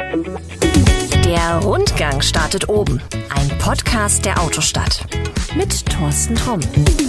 Der Rundgang startet oben. Ein Podcast der Autostadt. Mit Thorsten Tromm.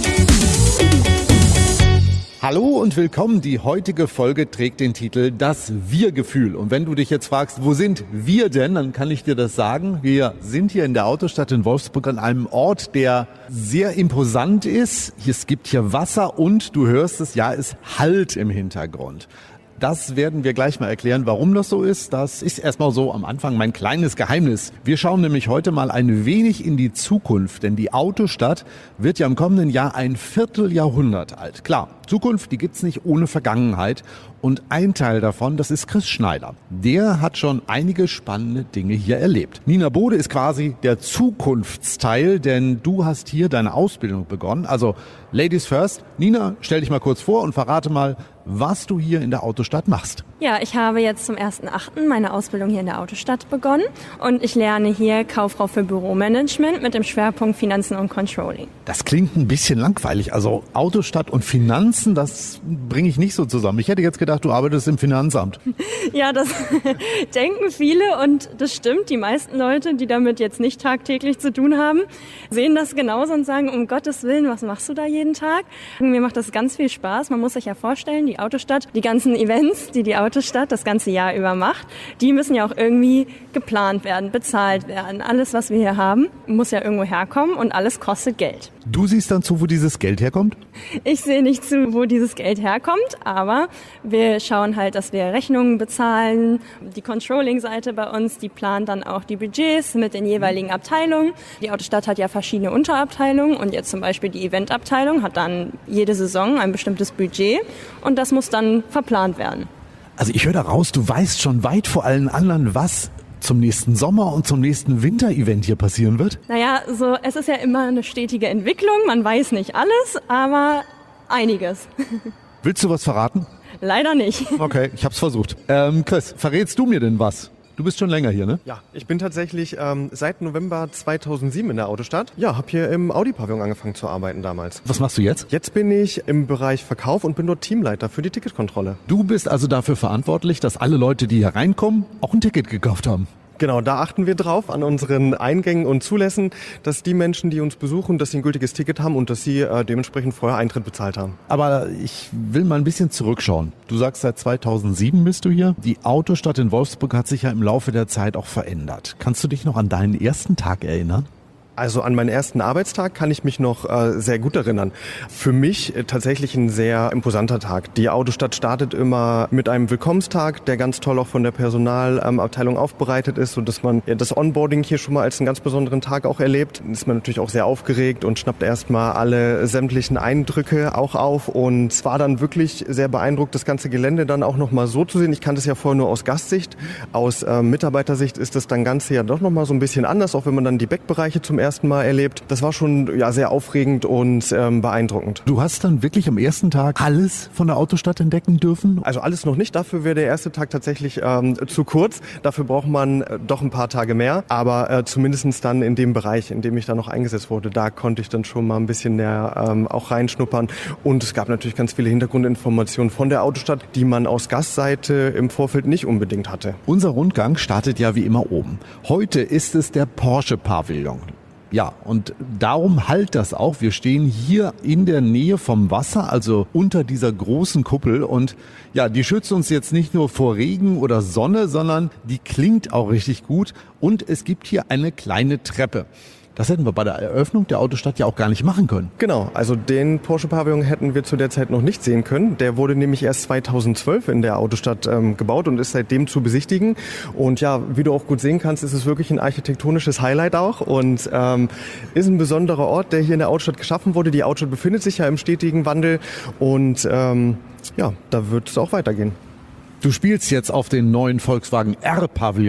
Hallo und willkommen. Die heutige Folge trägt den Titel Das Wir-Gefühl. Und wenn du dich jetzt fragst, wo sind wir denn, dann kann ich dir das sagen. Wir sind hier in der Autostadt in Wolfsburg an einem Ort, der sehr imposant ist. Es gibt hier Wasser und du hörst es, ja, es hallt im Hintergrund. Das werden wir gleich mal erklären, warum das so ist. Das ist erstmal so am Anfang mein kleines Geheimnis. Wir schauen nämlich heute mal ein wenig in die Zukunft, denn die Autostadt wird ja im kommenden Jahr ein Vierteljahrhundert alt. Klar, Zukunft, die gibt's nicht ohne Vergangenheit. Und ein Teil davon, das ist Chris Schneider. Der hat schon einige spannende Dinge hier erlebt. Nina Bode ist quasi der Zukunftsteil, denn du hast hier deine Ausbildung begonnen. Also Ladies first. Nina, stell dich mal kurz vor und verrate mal, was du hier in der Autostadt machst. Ja, ich habe jetzt zum 1.8. meine Ausbildung hier in der Autostadt begonnen und ich lerne hier Kauffrau für Büromanagement mit dem Schwerpunkt Finanzen und Controlling. Das klingt ein bisschen langweilig. Also Autostadt und Finanzen, das bringe ich nicht so zusammen. Ich hätte jetzt gedacht, du arbeitest im Finanzamt. Ja, das denken viele und das stimmt. Die meisten Leute, die damit jetzt nicht tagtäglich zu tun haben, sehen das genauso und sagen, um Gottes Willen, was machst du da jeden Tag? Mir macht das ganz viel Spaß. Man muss sich ja vorstellen, die Autostadt, die ganzen Events, die Autostadt das ganze Jahr über macht, die müssen ja auch irgendwie geplant werden, bezahlt werden. Alles, was wir hier haben, muss ja irgendwo herkommen und alles kostet Geld. Du siehst dann zu, wo dieses Geld herkommt? Ich sehe nicht zu, wo dieses Geld herkommt, aber wir schauen halt, dass wir Rechnungen bezahlen. Die Controlling-Seite bei uns, die plant dann auch die Budgets mit den jeweiligen Abteilungen. Die Autostadt hat ja verschiedene Unterabteilungen und jetzt zum Beispiel die Eventabteilung hat dann jede Saison ein bestimmtes Budget und das muss dann verplant werden. Also ich höre da raus, du weißt schon weit vor allen anderen, was zum nächsten Sommer und zum nächsten Winter-Event hier passieren wird? Naja, es ist ja immer eine stetige Entwicklung. Man weiß nicht alles, aber einiges. Willst du was verraten? Leider nicht. Okay, ich hab's versucht. Chris, verrätst du mir denn was? Du bist schon länger hier, ne? Ja, ich bin tatsächlich seit November 2007 in der Autostadt. Ja, habe hier im Audi-Pavillon angefangen zu arbeiten damals. Was machst du jetzt? Jetzt bin ich im Bereich Verkauf und bin dort Teamleiter für die Ticketkontrolle. Du bist also dafür verantwortlich, dass alle Leute, die hier reinkommen, auch ein Ticket gekauft haben. Genau, da achten wir drauf an unseren Eingängen und Zulässen, dass die Menschen, die uns besuchen, dass sie ein gültiges Ticket haben und dass sie dementsprechend vorher Eintritt bezahlt haben. Aber ich will mal ein bisschen zurückschauen. Du sagst, seit 2007 bist du hier. Die Autostadt in Wolfsburg hat sich ja im Laufe der Zeit auch verändert. Kannst du dich noch an deinen ersten Tag erinnern? Also an meinen ersten Arbeitstag kann ich mich noch sehr gut erinnern. Für mich tatsächlich ein sehr imposanter Tag. Die Autostadt startet immer mit einem Willkommenstag, der ganz toll auch von der Personalabteilung aufbereitet ist, sodass man das Onboarding hier schon mal als einen ganz besonderen Tag auch erlebt. Dann ist man natürlich auch sehr aufgeregt und schnappt erstmal alle sämtlichen Eindrücke auch auf und war dann wirklich sehr beeindruckt, das ganze Gelände dann auch noch mal so zu sehen. Ich kannte es ja vorher nur aus Gastsicht. Aus Mitarbeitersicht ist das dann Ganze ja doch noch mal so ein bisschen anders, auch wenn man dann die Backbereiche zum ersten Mal erlebt. Das war schon sehr aufregend und beeindruckend. Du hast dann wirklich am ersten Tag alles von der Autostadt entdecken dürfen? Also alles noch nicht. Dafür wäre der erste Tag tatsächlich zu kurz. Dafür braucht man doch ein paar Tage mehr. Aber zumindest dann in dem Bereich, in dem ich dann noch eingesetzt wurde, da konnte ich dann schon mal ein bisschen näher auch reinschnuppern. Und es gab natürlich ganz viele Hintergrundinformationen von der Autostadt, die man aus Gastseite im Vorfeld nicht unbedingt hatte. Unser Rundgang startet ja wie immer oben. Heute ist es der Porsche-Pavillon. Ja, und darum halt das auch. Wir stehen hier in der Nähe vom Wasser, also unter dieser großen Kuppel. Und ja, die schützt uns jetzt nicht nur vor Regen oder Sonne, sondern die klingt auch richtig gut. Und es gibt hier eine kleine Treppe. Das hätten wir bei der Eröffnung der Autostadt ja auch gar nicht machen können. Genau, also den Porsche-Pavillon hätten wir zu der Zeit noch nicht sehen können. Der wurde nämlich erst 2012 in der Autostadt gebaut und ist seitdem zu besichtigen. Und ja, wie du auch gut sehen kannst, ist es wirklich ein architektonisches Highlight auch und ist ein besonderer Ort, der hier in der Autostadt geschaffen wurde. Die Autostadt befindet sich ja im stetigen Wandel und da wird es auch weitergehen. Du spielst jetzt auf den neuen Volkswagen R-Pavillon an.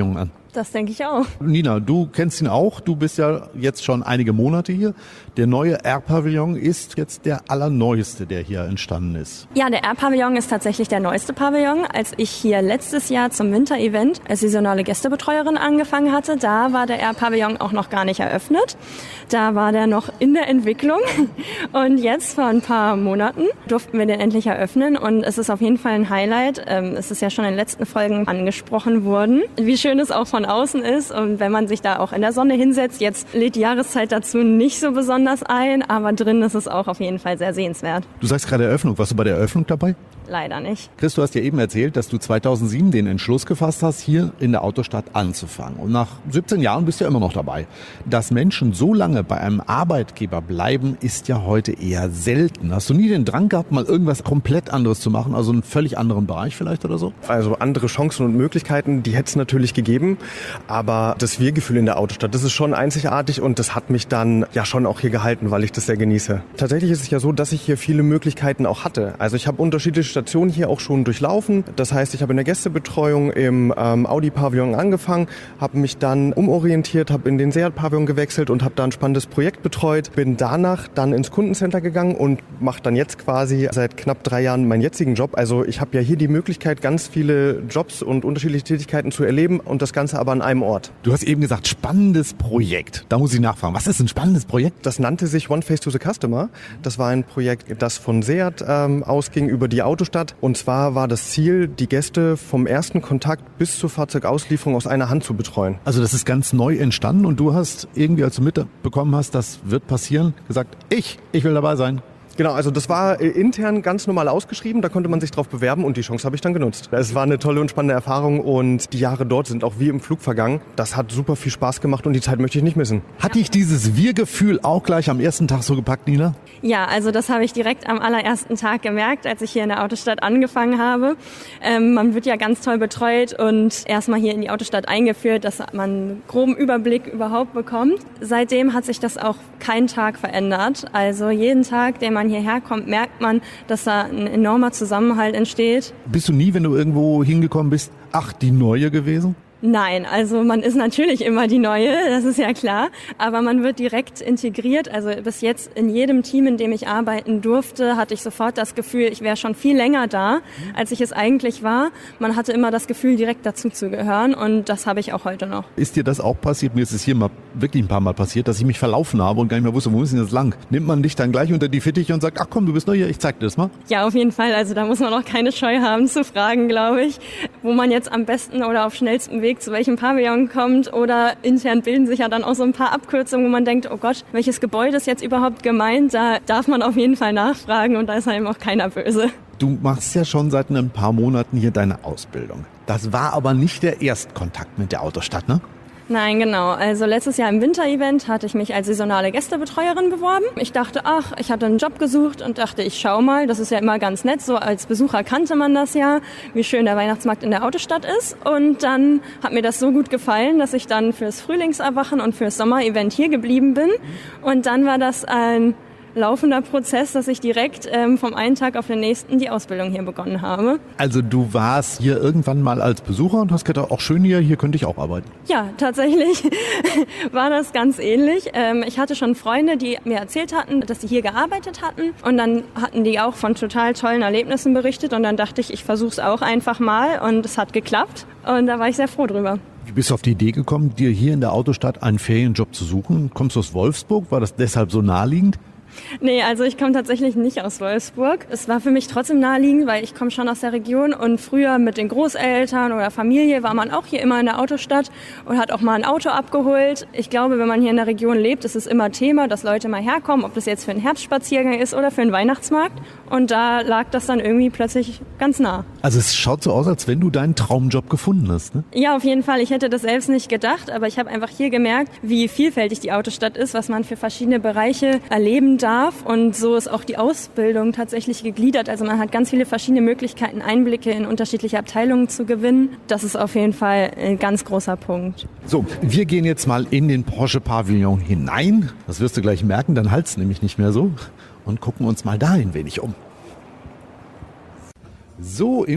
Das denke ich auch. Nina, du kennst ihn auch. Du bist ja jetzt schon einige Monate hier. Der neue R-Pavillon ist jetzt der allerneueste, der hier entstanden ist. Ja, der R-Pavillon ist tatsächlich der neueste Pavillon. Als ich hier letztes Jahr zum Winter-Event als saisonale Gästebetreuerin angefangen hatte, da war der R-Pavillon auch noch gar nicht eröffnet. Da war der noch in der Entwicklung. Und jetzt vor ein paar Monaten durften wir den endlich eröffnen. Und es ist auf jeden Fall ein Highlight. Es ist ja schon in den letzten Folgen angesprochen worden, wie schön es auch von außen ist. Und wenn man sich da auch in der Sonne hinsetzt, jetzt lädt die Jahreszeit dazu nicht so besonders ein, aber drin ist es auch auf jeden Fall sehr sehenswert. Du sagst gerade Eröffnung. Warst du bei der Eröffnung dabei? Leider nicht. Chris, du hast ja eben erzählt, dass du 2007 den Entschluss gefasst hast, hier in der Autostadt anzufangen. Und nach 17 Jahren bist du ja immer noch dabei. Dass Menschen so lange bei einem Arbeitgeber bleiben, ist ja heute eher selten. Hast du nie den Drang gehabt, mal irgendwas komplett anderes zu machen? Also einen völlig anderen Bereich vielleicht oder so? Also andere Chancen und Möglichkeiten, die hätte es natürlich gegeben. Aber das Wir-Gefühl in der Autostadt, das ist schon einzigartig und das hat mich dann ja schon auch hier gehalten, weil ich das sehr genieße. Tatsächlich ist es ja so, dass ich hier viele Möglichkeiten auch hatte. Also ich habe unterschiedliche Stationen hier auch schon durchlaufen. Das heißt, ich habe in der Gästebetreuung im Audi-Pavillon angefangen, habe mich dann umorientiert, habe in den Seat-Pavillon gewechselt und habe da ein spannendes Projekt betreut. Bin danach dann ins Kundencenter gegangen und mache dann jetzt quasi seit knapp 3 Jahren meinen jetzigen Job. Also ich habe ja hier die Möglichkeit, ganz viele Jobs und unterschiedliche Tätigkeiten zu erleben und das Ganze aber an einem Ort. Du hast eben gesagt, spannendes Projekt. Da muss ich nachfragen. Was ist ein spannendes Projekt? Das nannte sich One Face to the Customer. Das war ein Projekt, das von Seat ausging über die Autostadt. Und zwar war das Ziel, die Gäste vom ersten Kontakt bis zur Fahrzeugauslieferung aus einer Hand zu betreuen. Also das ist ganz neu entstanden und du hast irgendwie, als du mitbekommen hast, das wird passieren, gesagt, ich will dabei sein. Genau, also das war intern ganz normal ausgeschrieben, da konnte man sich drauf bewerben und die Chance habe ich dann genutzt. Es war eine tolle und spannende Erfahrung und die Jahre dort sind auch wie im Flug vergangen. Das hat super viel Spaß gemacht und die Zeit möchte ich nicht missen. Hat dich dieses Wir-Gefühl auch gleich am ersten Tag so gepackt, Nina? Ja, also das habe ich direkt am allerersten Tag gemerkt, als ich hier in der Autostadt angefangen habe. Man wird ja ganz toll betreut und erstmal hier in die Autostadt eingeführt, dass man einen groben Überblick überhaupt bekommt. Seitdem hat sich das auch kein Tag verändert. Also jeden Tag, den man hierher kommt, merkt man, dass da ein enormer Zusammenhalt entsteht. Bist du nie, wenn du irgendwo hingekommen bist, ach, die Neue gewesen? Nein, also man ist natürlich immer die Neue, das ist ja klar, aber man wird direkt integriert. Also bis jetzt in jedem Team, in dem ich arbeiten durfte, hatte ich sofort das Gefühl, ich wäre schon viel länger da, als ich es eigentlich war. Man hatte immer das Gefühl, direkt dazu zu gehören und das habe ich auch heute noch. Ist dir das auch passiert? Mir ist es hier mal wirklich ein paar Mal passiert, dass ich mich verlaufen habe und gar nicht mehr wusste, wo ist denn das lang? Nimmt man dich dann gleich unter die Fittiche und sagt, ach komm, du bist neu hier, ich zeig dir das mal? Ja, auf jeden Fall. Also da muss man auch keine Scheu haben zu fragen, glaube ich, wo man jetzt am besten oder auf schnellstem Weg zu welchem Pavillon kommt oder intern bilden sich ja dann auch so ein paar Abkürzungen, wo man denkt, oh Gott, welches Gebäude ist jetzt überhaupt gemeint? Da darf man auf jeden Fall nachfragen und da ist einem auch keiner böse. Du machst ja schon seit ein paar Monaten hier deine Ausbildung. Das war aber nicht der Erstkontakt mit der Autostadt, ne? Nein, genau. Also letztes Jahr im Winter-Event hatte ich mich als saisonale Gästebetreuerin beworben. Ich dachte, ich hatte einen Job gesucht und dachte, ich schau mal. Das ist ja immer ganz nett. So als Besucher kannte man das ja, wie schön der Weihnachtsmarkt in der Autostadt ist. Und dann hat mir das so gut gefallen, dass ich dann fürs Frühlingserwachen und fürs Sommer-Event hier geblieben bin. Und dann war das ein laufender Prozess, dass ich direkt vom einen Tag auf den nächsten die Ausbildung hier begonnen habe. Also du warst hier irgendwann mal als Besucher und hast gedacht, auch schön hier könnte ich auch arbeiten. Ja, tatsächlich war das ganz ähnlich. Ich hatte schon Freunde, die mir erzählt hatten, dass sie hier gearbeitet hatten und dann hatten die auch von total tollen Erlebnissen berichtet und dann dachte ich versuche es auch einfach mal und es hat geklappt und da war ich sehr froh drüber. Wie bist du auf die Idee gekommen, dir hier in der Autostadt einen Ferienjob zu suchen? Kommst du aus Wolfsburg? War das deshalb so naheliegend? Nee, also ich komme tatsächlich nicht aus Wolfsburg. Es war für mich trotzdem naheliegend, weil ich komme schon aus der Region und früher mit den Großeltern oder Familie war man auch hier immer in der Autostadt und hat auch mal ein Auto abgeholt. Ich glaube, wenn man hier in der Region lebt, ist es immer Thema, dass Leute mal herkommen, ob das jetzt für einen Herbstspaziergang ist oder für einen Weihnachtsmarkt. Und da lag das dann irgendwie plötzlich ganz nah. Also es schaut so aus, als wenn du deinen Traumjob gefunden hast, ne? Ja, auf jeden Fall. Ich hätte das selbst nicht gedacht, aber ich habe einfach hier gemerkt, wie vielfältig die Autostadt ist, was man für verschiedene Bereiche erleben darf. Und so ist auch die Ausbildung tatsächlich gegliedert. Also man hat ganz viele verschiedene Möglichkeiten, Einblicke in unterschiedliche Abteilungen zu gewinnen. Das ist auf jeden Fall ein ganz großer Punkt. So, wir gehen jetzt mal in den Porsche Pavillon hinein. Das wirst du gleich merken, dann halt's nämlich nicht mehr so. Und gucken uns mal da ein wenig um. So, im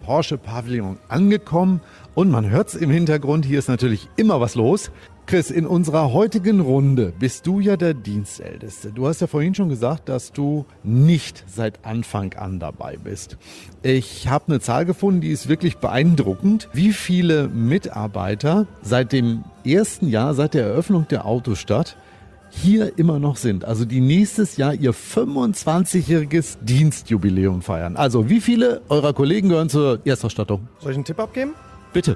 Porsche Pavillon angekommen und man hört es im Hintergrund, hier ist natürlich immer was los. Chris, in unserer heutigen Runde bist du ja der Dienstälteste. Du hast ja vorhin schon gesagt, dass du nicht seit Anfang an dabei bist. Ich habe eine Zahl gefunden, die ist wirklich beeindruckend. Wie viele Mitarbeiter seit dem ersten Jahr, seit der Eröffnung der Autostadt, hier immer noch sind, also die nächstes Jahr ihr 25-jähriges Dienstjubiläum feiern. Also wie viele eurer Kollegen gehören zur Erstausstattung? Soll ich einen Tipp abgeben? Bitte.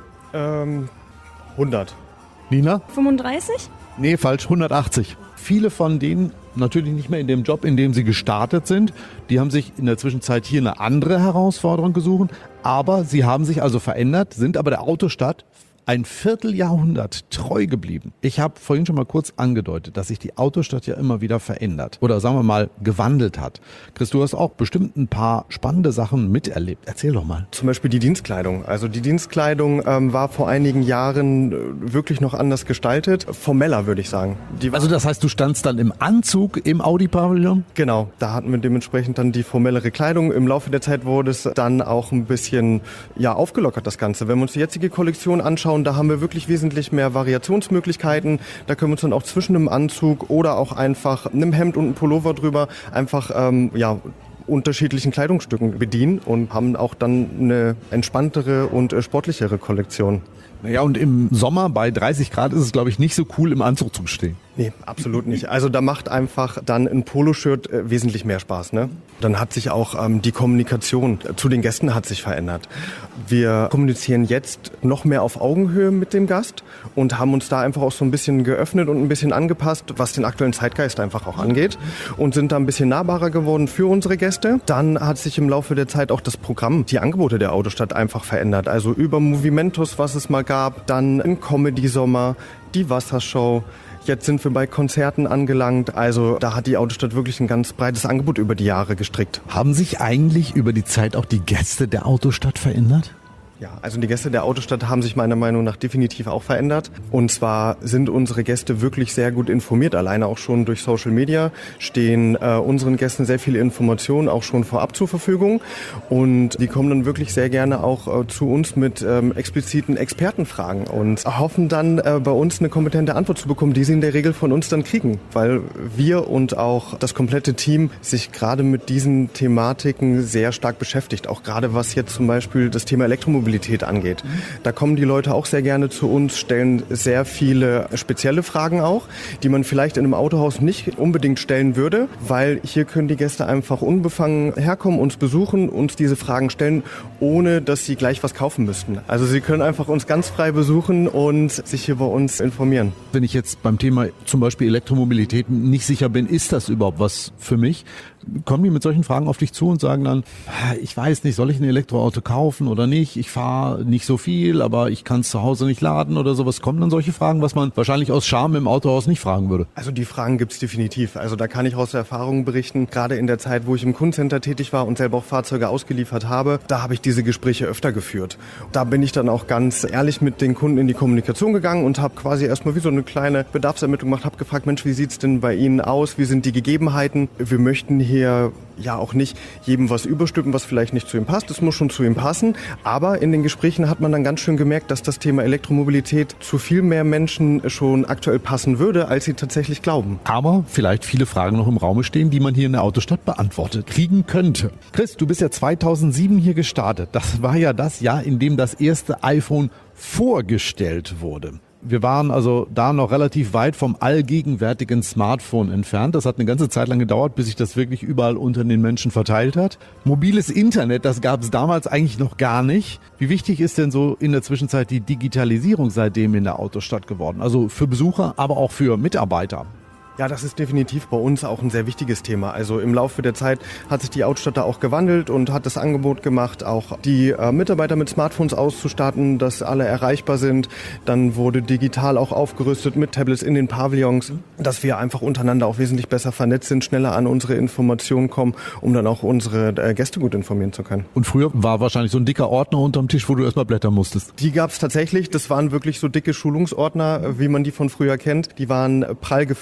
100. Nina? 35? Nee, falsch, 180. Viele von denen natürlich nicht mehr in dem Job, in dem sie gestartet sind. Die haben sich in der Zwischenzeit hier eine andere Herausforderung gesucht, aber sie haben sich also verändert, sind aber der Autostadt ein Vierteljahrhundert treu geblieben. Ich habe vorhin schon mal kurz angedeutet, dass sich die Autostadt ja immer wieder verändert oder sagen wir mal gewandelt hat. Chris, du hast auch bestimmt ein paar spannende Sachen miterlebt. Erzähl doch mal. Zum Beispiel die Dienstkleidung. Also die Dienstkleidung war vor einigen Jahren wirklich noch anders gestaltet. Formeller, würde ich sagen. Also das heißt, du standst dann im Anzug im Audi-Pavillon? Genau, da hatten wir dementsprechend dann die formellere Kleidung. Im Laufe der Zeit wurde es dann auch ein bisschen aufgelockert, das Ganze. Wenn wir uns die jetzige Kollektion anschauen, da haben wir wirklich wesentlich mehr Variationsmöglichkeiten. Da können wir uns dann auch zwischen einem Anzug oder auch einfach einem Hemd und einem Pullover drüber einfach unterschiedlichen Kleidungsstücken bedienen und haben auch dann eine entspanntere und sportlichere Kollektion. Naja, und im Sommer bei 30 Grad ist es, glaube ich, nicht so cool, im Anzug zu stehen. Nee, absolut nicht. Also da macht einfach dann ein Poloshirt wesentlich mehr Spaß, ne? Dann hat sich auch die Kommunikation zu den Gästen hat sich verändert. Wir kommunizieren jetzt noch mehr auf Augenhöhe mit dem Gast und haben uns da einfach auch so ein bisschen geöffnet und ein bisschen angepasst, was den aktuellen Zeitgeist einfach auch angeht und sind da ein bisschen nahbarer geworden für unsere Gäste. Dann hat sich im Laufe der Zeit auch das Programm, die Angebote der Autostadt einfach verändert. Also über Movimentos, was es mal gab, dann ein Comedy-Sommer, die Wassershow. Jetzt sind wir bei Konzerten angelangt. Also da hat die Autostadt wirklich ein ganz breites Angebot über die Jahre gestrickt. Haben sich eigentlich über die Zeit auch die Gäste der Autostadt verändert? Ja, also die Gäste der Autostadt haben sich meiner Meinung nach definitiv auch verändert. Und zwar sind unsere Gäste wirklich sehr gut informiert. Alleine auch schon durch Social Media stehen unseren Gästen sehr viele Informationen auch schon vorab zur Verfügung. Und die kommen dann wirklich sehr gerne auch zu uns mit expliziten Expertenfragen und hoffen dann bei uns eine kompetente Antwort zu bekommen, die sie in der Regel von uns dann kriegen. Weil wir und auch das komplette Team sich gerade mit diesen Thematiken sehr stark beschäftigt. Auch gerade was jetzt zum Beispiel das Thema Elektromobilität angeht. Da kommen die Leute auch sehr gerne zu uns, stellen sehr viele spezielle Fragen auch, die man vielleicht in einem Autohaus nicht unbedingt stellen würde, weil hier können die Gäste einfach unbefangen herkommen, uns besuchen, uns diese Fragen stellen, ohne dass sie gleich was kaufen müssten. Also sie können einfach uns ganz frei besuchen und sich hier bei uns informieren. Wenn ich jetzt beim Thema zum Beispiel Elektromobilität nicht sicher bin, ist das überhaupt was für mich? Kommen die mit solchen Fragen auf dich zu und sagen dann, ich weiß nicht, soll ich ein Elektroauto kaufen oder nicht? Ich fahre nicht so viel, aber ich kann es zu Hause nicht laden oder sowas. Kommen dann solche Fragen, was man wahrscheinlich aus Scham im Autohaus nicht fragen würde? Also die Fragen gibt's definitiv. Also da kann ich aus der Erfahrung berichten, gerade in der Zeit, wo ich im Kundencenter tätig war und selber auch Fahrzeuge ausgeliefert habe, da habe ich diese Gespräche öfter geführt. Da bin ich dann auch ganz ehrlich mit den Kunden in die Kommunikation gegangen und habe quasi erstmal wie so eine kleine Bedarfsermittlung gemacht, habe gefragt, Mensch, wie sieht's denn bei Ihnen aus? Wie sind die Gegebenheiten? Wir möchten hier ja auch nicht jedem was überstülpen, was vielleicht nicht zu ihm passt. Das muss schon zu ihm passen. Aber in den Gesprächen hat man dann ganz schön gemerkt, dass das Thema Elektromobilität zu viel mehr Menschen schon aktuell passen würde, als sie tatsächlich glauben. Aber vielleicht viele Fragen noch im Raume stehen, die man hier in der Autostadt beantwortet kriegen könnte. Chris, du bist ja 2007 hier gestartet. Das war ja das Jahr, in dem das erste iPhone vorgestellt wurde. Wir waren also da noch relativ weit vom allgegenwärtigen Smartphone entfernt. Das hat eine ganze Zeit lang gedauert, bis sich das wirklich überall unter den Menschen verteilt hat. Mobiles Internet, das gab es damals eigentlich noch gar nicht. Wie wichtig ist denn so in der Zwischenzeit die Digitalisierung seitdem in der Autostadt geworden? Also für Besucher, aber auch für Mitarbeiter. Ja, das ist definitiv bei uns auch ein sehr wichtiges Thema. Also im Laufe der Zeit hat sich die Autostadt da auch gewandelt und hat das Angebot gemacht, auch die Mitarbeiter mit Smartphones auszustatten, dass alle erreichbar sind. Dann wurde digital auch aufgerüstet mit Tablets in den Pavillons, dass wir einfach untereinander auch wesentlich besser vernetzt sind, schneller an unsere Informationen kommen, um dann auch unsere Gäste gut informieren zu können. Und früher war wahrscheinlich so ein dicker Ordner unterm Tisch, wo du erstmal blättern musstest. Die gab es tatsächlich. Das waren wirklich so dicke Schulungsordner, wie man die von früher kennt. Die waren prall gefüllt und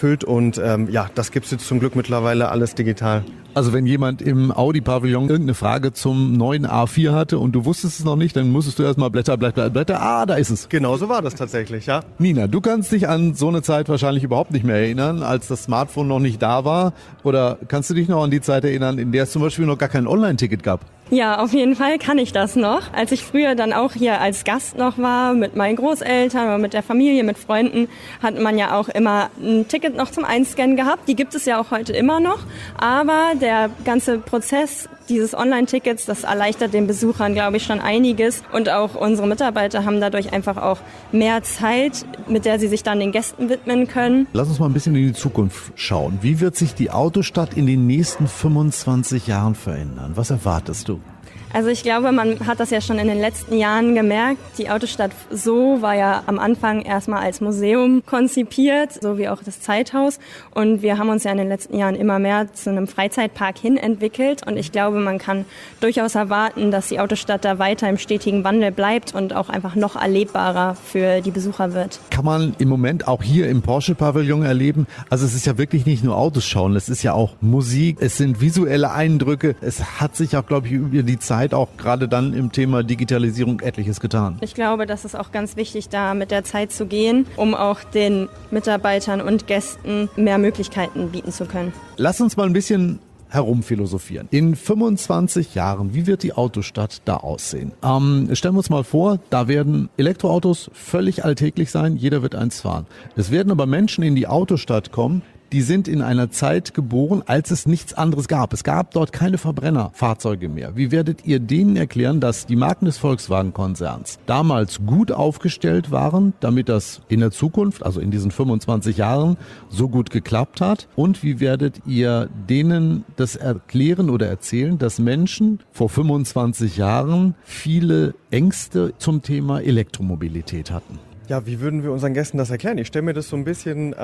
und das gibt's jetzt zum Glück mittlerweile alles digital. Also wenn jemand im Audi-Pavillon irgendeine Frage zum neuen A4 hatte und du wusstest es noch nicht, dann musstest du erstmal Blätter. Ah, da ist es. Genau so war das tatsächlich, ja. Nina, du kannst dich an so eine Zeit wahrscheinlich überhaupt nicht mehr erinnern, als das Smartphone noch nicht da war. Oder kannst du dich noch an die Zeit erinnern, in der es zum Beispiel noch gar kein Online-Ticket gab? Ja, auf jeden Fall kann ich das noch. Als ich früher dann auch hier als Gast noch war, mit meinen Großeltern oder mit der Familie, mit Freunden, hat man ja auch immer ein Ticket noch zum Einscannen gehabt. Die gibt es ja auch heute immer noch. Aber der ganze Prozess dieses Online-Tickets, das erleichtert den Besuchern, glaube ich, schon einiges. Und auch unsere Mitarbeiter haben dadurch einfach auch mehr Zeit, mit der sie sich dann den Gästen widmen können. Lass uns mal ein bisschen in die Zukunft schauen. Wie wird sich die Autostadt in den nächsten 25 Jahren verändern? Was erwartest du? Also ich glaube, man hat das ja schon in den letzten Jahren gemerkt. Die Autostadt Zoo war ja am Anfang erstmal als Museum konzipiert, so wie auch das Zeithaus. Und wir haben uns ja in den letzten Jahren immer mehr zu einem Freizeitpark hin entwickelt. Und ich glaube, man kann durchaus erwarten, dass die Autostadt da weiter im stetigen Wandel bleibt und auch einfach noch erlebbarer für die Besucher wird. Kann man im Moment auch hier im Porsche-Pavillon erleben. Also es ist ja wirklich nicht nur Autos schauen, es ist ja auch Musik, es sind visuelle Eindrücke. Es hat sich auch, glaube ich, über die Zeit auch gerade dann im Thema Digitalisierung etliches getan. Ich glaube, das ist auch ganz wichtig, da mit der Zeit zu gehen, um auch den Mitarbeitern und Gästen mehr Möglichkeiten bieten zu können. Lass uns mal ein bisschen herumphilosophieren. In 25 Jahren, wie wird die Autostadt da aussehen? Stellen wir uns mal vor, da werden Elektroautos völlig alltäglich sein, jeder wird eins fahren. Es werden aber Menschen in die Autostadt kommen, die sind in einer Zeit geboren, als es nichts anderes gab. Es gab dort keine Verbrennerfahrzeuge mehr. Wie werdet ihr denen erklären, dass die Marken des Volkswagen-Konzerns damals gut aufgestellt waren, damit das in der Zukunft, also in diesen 25 Jahren, so gut geklappt hat? Und wie werdet ihr denen das erklären oder erzählen, dass Menschen vor 25 Jahren viele Ängste zum Thema Elektromobilität hatten? Ja, wie würden wir unseren Gästen das erklären? Ich stelle mir das so ein bisschen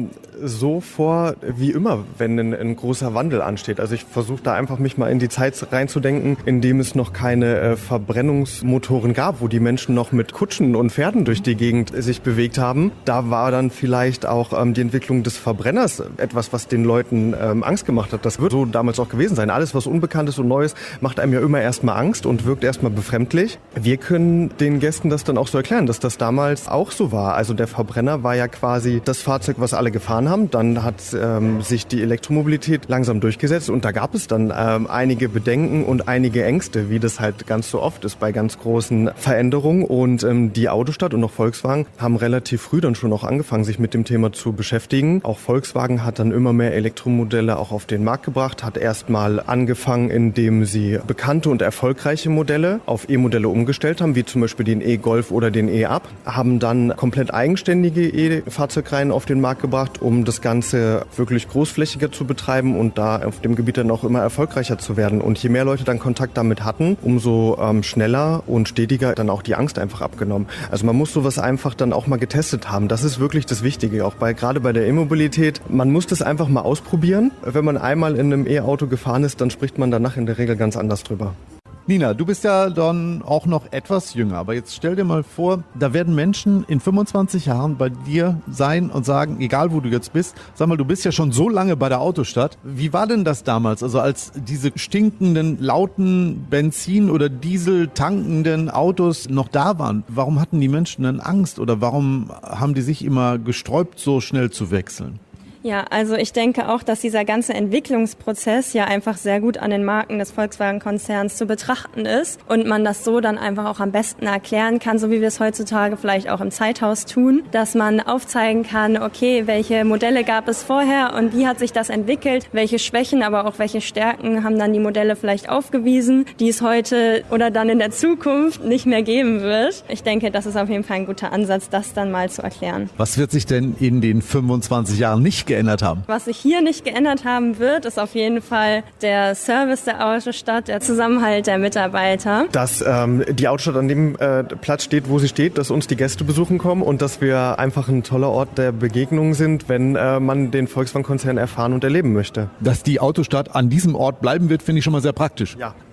so vor, wie immer, wenn ein großer Wandel ansteht. Also ich versuche da einfach mich mal in die Zeit reinzudenken, in dem es noch keine Verbrennungsmotoren gab, wo die Menschen noch mit Kutschen und Pferden durch die Gegend sich bewegt haben. Da war dann vielleicht auch die Entwicklung des Verbrenners etwas, was den Leuten Angst gemacht hat. Das wird so damals auch gewesen sein. Alles, was Unbekanntes und Neues, macht einem ja immer erstmal Angst und wirkt erstmal befremdlich. Wir können den Gästen das dann auch so erklären, dass das damals auch so war. Also der Verbrenner war ja quasi das Fahrzeug, was alle gefahren haben. Dann hat sich die Elektromobilität langsam durchgesetzt und da gab es dann einige Bedenken und einige Ängste, wie das halt ganz so oft ist bei ganz großen Veränderungen. Und die Autostadt und auch Volkswagen haben relativ früh dann schon auch angefangen, sich mit dem Thema zu beschäftigen. Auch Volkswagen hat dann immer mehr Elektromodelle auch auf den Markt gebracht, hat erstmal angefangen, indem sie bekannte und erfolgreiche Modelle auf E-Modelle umgestellt haben, wie zum Beispiel den E-Golf oder den E-Up, haben dann komplett eigenständige E-Fahrzeugreihen auf den Markt gebracht, um das Ganze wirklich großflächiger zu betreiben und da auf dem Gebiet dann auch immer erfolgreicher zu werden. Und je mehr Leute dann Kontakt damit hatten, umso schneller und stetiger dann auch die Angst einfach abgenommen. Also man muss sowas einfach dann auch mal getestet haben. Das ist wirklich das Wichtige, auch gerade bei der E-Mobilität. Man muss das einfach mal ausprobieren. Wenn man einmal in einem E-Auto gefahren ist, dann spricht man danach in der Regel ganz anders drüber. Nina, du bist ja dann auch noch etwas jünger, aber jetzt stell dir mal vor, da werden Menschen in 25 Jahren bei dir sein und sagen, egal wo du jetzt bist, sag mal, du bist ja schon so lange bei der Autostadt. Wie war denn das damals, also als diese stinkenden, lauten Benzin- oder Diesel tankenden Autos noch da waren? Warum hatten die Menschen dann Angst oder warum haben die sich immer gesträubt, so schnell zu wechseln? Ja, also ich denke auch, dass dieser ganze Entwicklungsprozess ja einfach sehr gut an den Marken des Volkswagen-Konzerns zu betrachten ist und man das so dann einfach auch am besten erklären kann, so wie wir es heutzutage vielleicht auch im Zeithaus tun, dass man aufzeigen kann, okay, welche Modelle gab es vorher und wie hat sich das entwickelt, welche Schwächen, aber auch welche Stärken haben dann die Modelle vielleicht aufgewiesen, die es heute oder dann in der Zukunft nicht mehr geben wird. Ich denke, das ist auf jeden Fall ein guter Ansatz, das dann mal zu erklären. Was wird sich denn in den 25 Jahren nicht geändert haben? Was sich hier nicht geändert haben wird, ist auf jeden Fall der Service der Autostadt, der Zusammenhalt der Mitarbeiter. Dass die Autostadt an dem Platz steht, wo sie steht, dass uns die Gäste besuchen kommen und dass wir einfach ein toller Ort der Begegnung sind, wenn man den Volkswagen-Konzern erfahren und erleben möchte. Dass die Autostadt an diesem Ort bleiben wird, finde ich schon mal sehr praktisch. Ja,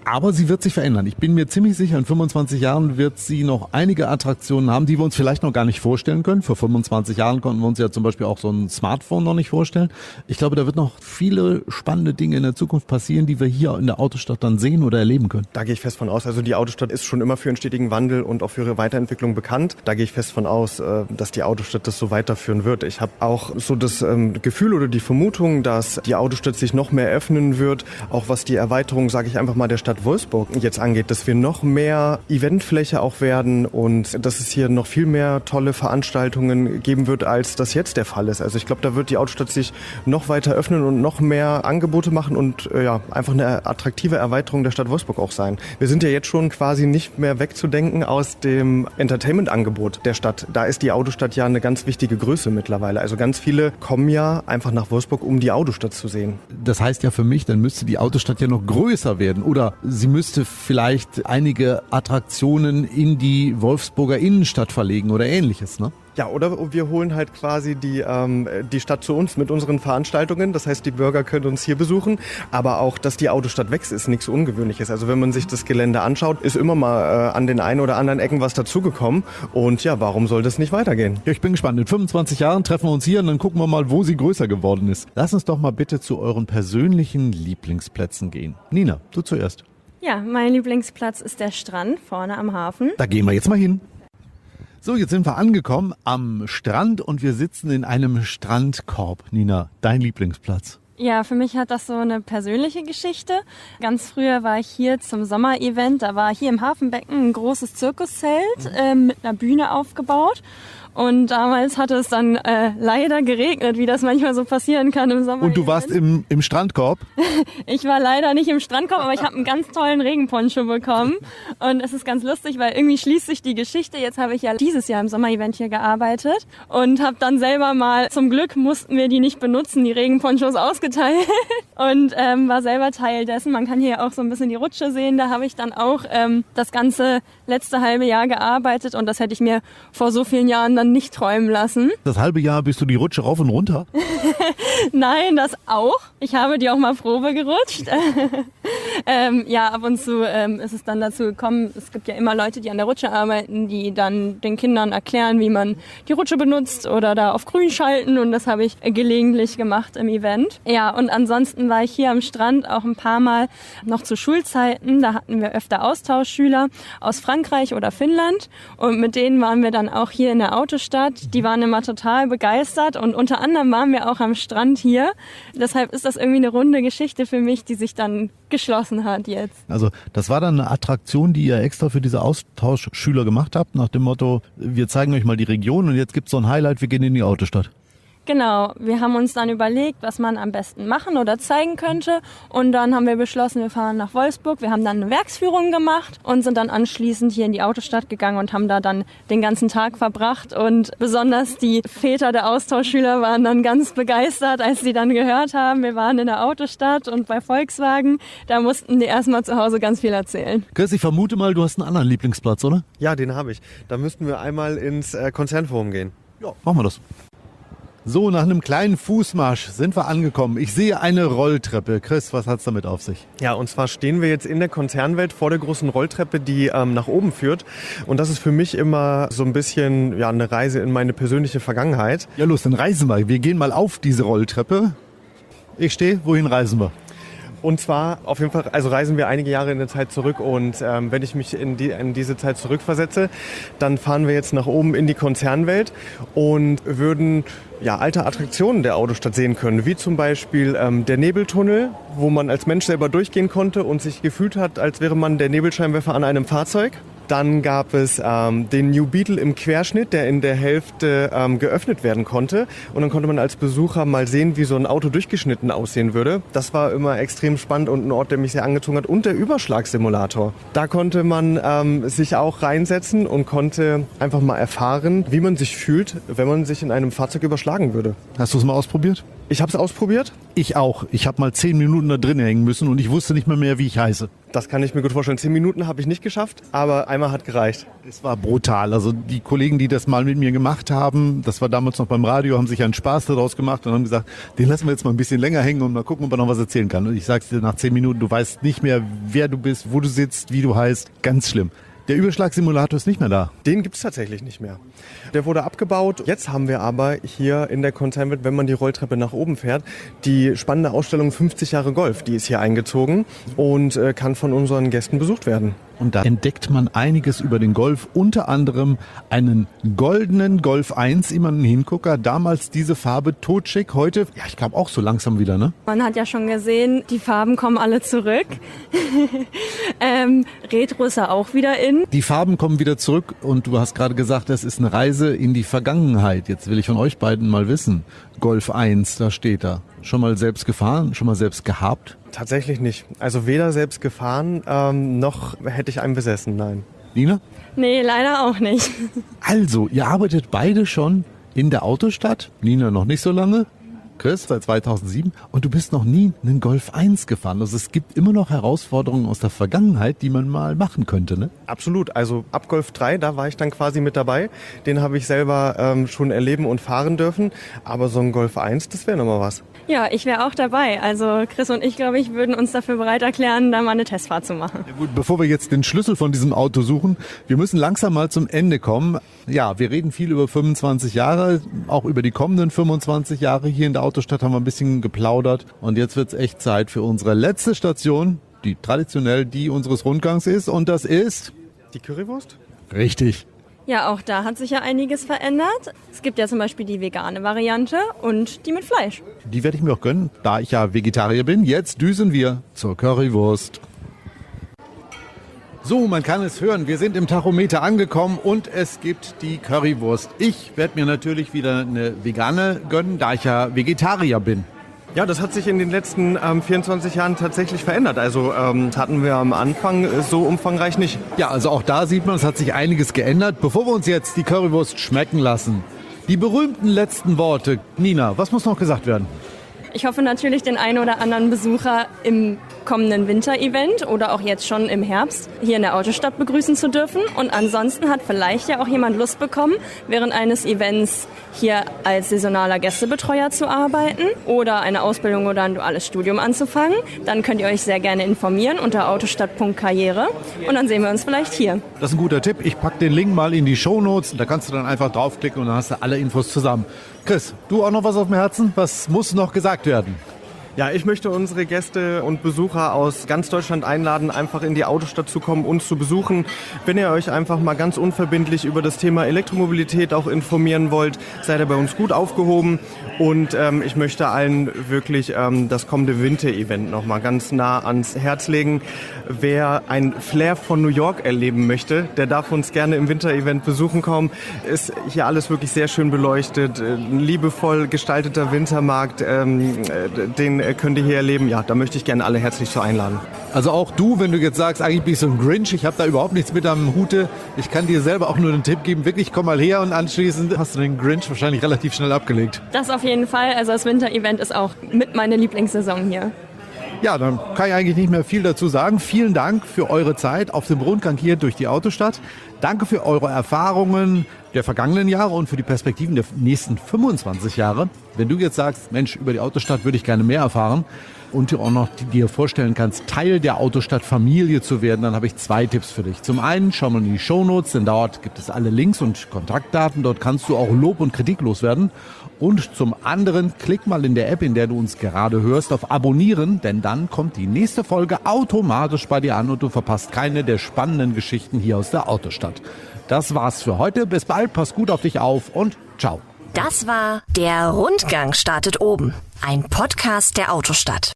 Aber sie wird sich verändern. Ich bin mir ziemlich sicher, in 25 Jahren wird sie noch einige Attraktionen haben, die wir uns vielleicht noch gar nicht vorstellen können. Vor 25 Jahren konnten wir uns ja zum Beispiel auch so ein Smartphone noch nicht vorstellen. Ich glaube, da wird noch viele spannende Dinge in der Zukunft passieren, die wir hier in der Autostadt dann sehen oder erleben können. Da gehe ich fest von aus. Also die Autostadt ist schon immer für einen stetigen Wandel und auch für ihre Weiterentwicklung bekannt. Da gehe ich fest von aus, dass die Autostadt das so weiterführen wird. Ich habe auch so das Gefühl oder die Vermutung, dass die Autostadt sich noch mehr öffnen wird, auch was die Erweiterung, sage ich einfach mal, der Stadt Wolfsburg jetzt angeht, dass wir noch mehr Eventfläche auch werden und dass es hier noch viel mehr tolle Veranstaltungen geben wird, als das jetzt der Fall ist. Also ich glaube, da wird die Autostadt sich noch weiter öffnen und noch mehr Angebote machen und einfach eine attraktive Erweiterung der Stadt Wolfsburg auch sein. Wir sind ja jetzt schon quasi nicht mehr wegzudenken aus dem Entertainment-Angebot der Stadt. Da ist die Autostadt ja eine ganz wichtige Größe mittlerweile. Also ganz viele kommen ja einfach nach Wolfsburg, um die Autostadt zu sehen. Das heißt ja für mich, dann müsste die Autostadt ja noch größer werden oder sie müsste vielleicht einige Attraktionen in die Wolfsburger Innenstadt verlegen oder Ähnliches, ne? Ja, oder wir holen halt quasi die Stadt zu uns mit unseren Veranstaltungen. Das heißt, die Bürger können uns hier besuchen. Aber auch, dass die Autostadt wächst, ist nichts Ungewöhnliches. Also wenn man sich das Gelände anschaut, ist immer mal an den einen oder anderen Ecken was dazugekommen. Und ja, warum soll das nicht weitergehen? Ja, ich bin gespannt. In 25 Jahren treffen wir uns hier und dann gucken wir mal, wo sie größer geworden ist. Lass uns doch mal bitte zu euren persönlichen Lieblingsplätzen gehen. Nina, du zuerst. Ja, mein Lieblingsplatz ist der Strand vorne am Hafen. Da gehen wir jetzt mal hin. So, jetzt sind wir angekommen am Strand und wir sitzen in einem Strandkorb. Nina, dein Lieblingsplatz? Ja, für mich hat das so eine persönliche Geschichte. Ganz früher war ich hier zum Sommerevent. Da war hier im Hafenbecken ein großes Zirkuszelt mit einer Bühne aufgebaut. Und damals hatte es dann leider geregnet, wie das manchmal so passieren kann im Sommer. Und du warst im Strandkorb? Ich war leider nicht im Strandkorb, aber ich habe einen ganz tollen Regenponcho bekommen. Und es ist ganz lustig, weil irgendwie schließt sich die Geschichte. Jetzt habe ich ja dieses Jahr im Sommerevent hier gearbeitet und habe dann selber mal, zum Glück mussten wir die nicht benutzen, die Regenponchos ausgeteilt und war selber Teil dessen. Man kann hier auch so ein bisschen die Rutsche sehen. Da habe ich dann auch das ganze letzte halbe Jahr gearbeitet und das hätte ich mir vor so vielen Jahren dann nicht träumen lassen. Das halbe Jahr bist du die Rutsche rauf und runter? Nein, das auch. Ich habe die auch mal Probe gerutscht. Ja, ab und zu ist es dann dazu gekommen, es gibt ja immer Leute, die an der Rutsche arbeiten, die dann den Kindern erklären, wie man die Rutsche benutzt oder da auf grün schalten und das habe ich gelegentlich gemacht im Event. Ja, und ansonsten war ich hier am Strand auch ein paar Mal noch zu Schulzeiten. Da hatten wir öfter Austauschschüler aus Frankreich oder Finnland und mit denen waren wir dann auch hier in der Autostadt. Die waren immer total begeistert und unter anderem waren wir auch am Strand hier. Deshalb ist das irgendwie eine runde Geschichte für mich, die sich dann geschlossen hat jetzt. Also das war dann eine Attraktion, die ihr extra für diese Austauschschüler gemacht habt, nach dem Motto, wir zeigen euch mal die Region und jetzt gibt's so ein Highlight, wir gehen in die Autostadt. Genau, wir haben uns dann überlegt, was man am besten machen oder zeigen könnte und dann haben wir beschlossen, wir fahren nach Wolfsburg. Wir haben dann eine Werksführung gemacht und sind dann anschließend hier in die Autostadt gegangen und haben da dann den ganzen Tag verbracht und besonders die Väter der Austauschschüler waren dann ganz begeistert, als sie dann gehört haben, wir waren in der Autostadt und bei Volkswagen, da mussten die erstmal zu Hause ganz viel erzählen. Chris, ich vermute mal, du hast einen anderen Lieblingsplatz, oder? Ja, den habe ich. Da müssten wir einmal ins Konzernforum gehen. Ja, machen wir das. So, nach einem kleinen Fußmarsch sind wir angekommen. Ich sehe eine Rolltreppe. Chris, was hat's damit auf sich? Ja, und zwar stehen wir jetzt in der Konzernwelt vor der großen Rolltreppe, die nach oben führt. Und das ist für mich immer so ein bisschen eine Reise in meine persönliche Vergangenheit. Ja, los, dann reisen wir. Wir gehen mal auf diese Rolltreppe. Ich stehe, wohin reisen wir? Und zwar auf jeden Fall, also reisen wir einige Jahre in der Zeit zurück und wenn ich mich in diese Zeit zurückversetze, dann fahren wir jetzt nach oben in die Konzernwelt und würden alte Attraktionen der Autostadt sehen können, wie zum Beispiel der Nebeltunnel, wo man als Mensch selber durchgehen konnte und sich gefühlt hat, als wäre man der Nebelscheinwerfer an einem Fahrzeug. Dann gab es den New Beetle im Querschnitt, der in der Hälfte geöffnet werden konnte. Und dann konnte man als Besucher mal sehen, wie so ein Auto durchgeschnitten aussehen würde. Das war immer extrem spannend und ein Ort, der mich sehr angezogen hat. Und der Überschlagssimulator. Da konnte man sich auch reinsetzen und konnte einfach mal erfahren, wie man sich fühlt, wenn man sich in einem Fahrzeug überschlagen würde. Hast du es mal ausprobiert? Ich habe es ausprobiert. Ich auch. Ich habe mal 10 Minuten da drin hängen müssen und ich wusste nicht mehr, wie ich heiße. Das kann ich mir gut vorstellen. 10 Minuten habe ich nicht geschafft, aber einmal hat gereicht. Es war brutal. Also die Kollegen, die das mal mit mir gemacht haben, das war damals noch beim Radio, haben sich einen Spaß daraus gemacht und haben gesagt, den lassen wir jetzt mal ein bisschen länger hängen und mal gucken, ob er noch was erzählen kann. Und ich sag's dir, nach 10 Minuten, du weißt nicht mehr, wer du bist, wo du sitzt, wie du heißt. Ganz schlimm. Der Überschlagssimulator ist nicht mehr da. Den gibt's tatsächlich nicht mehr. Der wurde abgebaut. Jetzt haben wir aber hier in der Konzernwelt, wenn man die Rolltreppe nach oben fährt, die spannende Ausstellung 50 Jahre Golf. Die ist hier eingezogen und kann von unseren Gästen besucht werden. Und da entdeckt man einiges über den Golf, unter anderem einen goldenen Golf 1, immer einen Hingucker. Damals diese Farbe totschick, heute, ja, ich glaube auch so langsam wieder, ne? Man hat ja schon gesehen, die Farben kommen alle zurück. Retro ist ja auch wieder in. Die Farben kommen wieder zurück und du hast gerade gesagt, das ist eine Reise in die Vergangenheit. Jetzt will ich von euch beiden mal wissen. Golf 1, da steht da. Schon mal selbst gefahren, schon mal selbst gehabt? Tatsächlich nicht. Also weder selbst gefahren, noch hätte ich einen besessen, nein. Nina? Nee, leider auch nicht. Also, ihr arbeitet beide schon in der Autostadt. Nina noch nicht so lange. Chris, seit 2007. Und du bist noch nie einen Golf 1 gefahren. Also es gibt immer noch Herausforderungen aus der Vergangenheit, die man mal machen könnte, ne? Absolut. Also ab Golf 3, da war ich dann quasi mit dabei. Den habe ich selber schon erleben und fahren dürfen. Aber so ein Golf 1, das wäre nochmal was. Ja, ich wäre auch dabei. Also Chris und ich, glaube ich, würden uns dafür bereit erklären, da mal eine Testfahrt zu machen. Ja gut, bevor wir jetzt den Schlüssel von diesem Auto suchen, wir müssen langsam mal zum Ende kommen. Ja, wir reden viel über 25 Jahre, auch über die kommenden 25 Jahre. Hier in der Autostadt haben wir ein bisschen geplaudert. Und jetzt wird's echt Zeit für unsere letzte Station, die traditionell die unseres Rundgangs ist. Und das ist... Die Currywurst? Richtig. Ja, auch da hat sich ja einiges verändert. Es gibt ja zum Beispiel die vegane Variante und die mit Fleisch. Die werde ich mir auch gönnen, da ich ja Vegetarier bin. Jetzt düsen wir zur Currywurst. So, man kann es hören, wir sind im Tachometer angekommen und es gibt die Currywurst. Ich werde mir natürlich wieder eine vegane gönnen, da ich ja Vegetarier bin. Ja, das hat sich in den letzten 24 Jahren tatsächlich verändert. Also hatten wir am Anfang so umfangreich nicht. Ja, also auch da sieht man, es hat sich einiges geändert. Bevor wir uns jetzt die Currywurst schmecken lassen, die berühmten letzten Worte. Nina, was muss noch gesagt werden? Ich hoffe natürlich, den einen oder anderen Besucher im kommenden Winter-Event oder auch jetzt schon im Herbst hier in der Autostadt begrüßen zu dürfen. Und ansonsten hat vielleicht ja auch jemand Lust bekommen, während eines Events hier als saisonaler Gästebetreuer zu arbeiten oder eine Ausbildung oder ein duales Studium anzufangen. Dann könnt ihr euch sehr gerne informieren unter autostadt.karriere und dann sehen wir uns vielleicht hier. Das ist ein guter Tipp. Ich packe den Link mal in die Shownotes. Da kannst du dann einfach draufklicken und dann hast du alle Infos zusammen. Chris, du auch noch was auf dem Herzen? Was muss noch gesagt werden? Ja, ich möchte unsere Gäste und Besucher aus ganz Deutschland einladen, einfach in die Autostadt zu kommen, uns zu besuchen. Wenn ihr euch einfach mal ganz unverbindlich über das Thema Elektromobilität auch informieren wollt, seid ihr bei uns gut aufgehoben. Und ich möchte allen wirklich das kommende Winter-Event nochmal ganz nah ans Herz legen. Wer ein Flair von New York erleben möchte, der darf uns gerne im Winter-Event besuchen kommen. Ist hier alles wirklich sehr schön beleuchtet, ein liebevoll gestalteter Wintermarkt, den könnt ihr hier erleben. Ja, da möchte ich gerne alle herzlich zu einladen. Also auch du, wenn du jetzt sagst, eigentlich bin ich so ein Grinch, ich habe da überhaupt nichts mit am Hute. Ich kann dir selber auch nur einen Tipp geben, wirklich komm mal her und anschließend hast du den Grinch wahrscheinlich relativ schnell abgelegt. Das auf jeden Fall. Also das Winter-Event ist auch mit meine Lieblingssaison hier. Ja, dann kann ich eigentlich nicht mehr viel dazu sagen. Vielen Dank für eure Zeit auf dem Rundgang hier durch die Autostadt. Danke für eure Erfahrungen der vergangenen Jahre und für die Perspektiven der nächsten 25 Jahre. Wenn du jetzt sagst, Mensch, über die Autostadt würde ich gerne mehr erfahren und du auch noch dir vorstellen kannst, Teil der Autostadt-Familie zu werden, dann habe ich 2 Tipps für dich. Zum einen, schau mal in die Shownotes, denn dort gibt es alle Links und Kontaktdaten. Dort kannst du auch Lob und Kritik loswerden. Und zum anderen, klick mal in der App, in der du uns gerade hörst, auf Abonnieren, denn dann kommt die nächste Folge automatisch bei dir an und du verpasst keine der spannenden Geschichten hier aus der Autostadt. Das war's für heute. Bis bald, pass gut auf dich auf und ciao. Das war Der Rundgang startet oben, ein Podcast der Autostadt.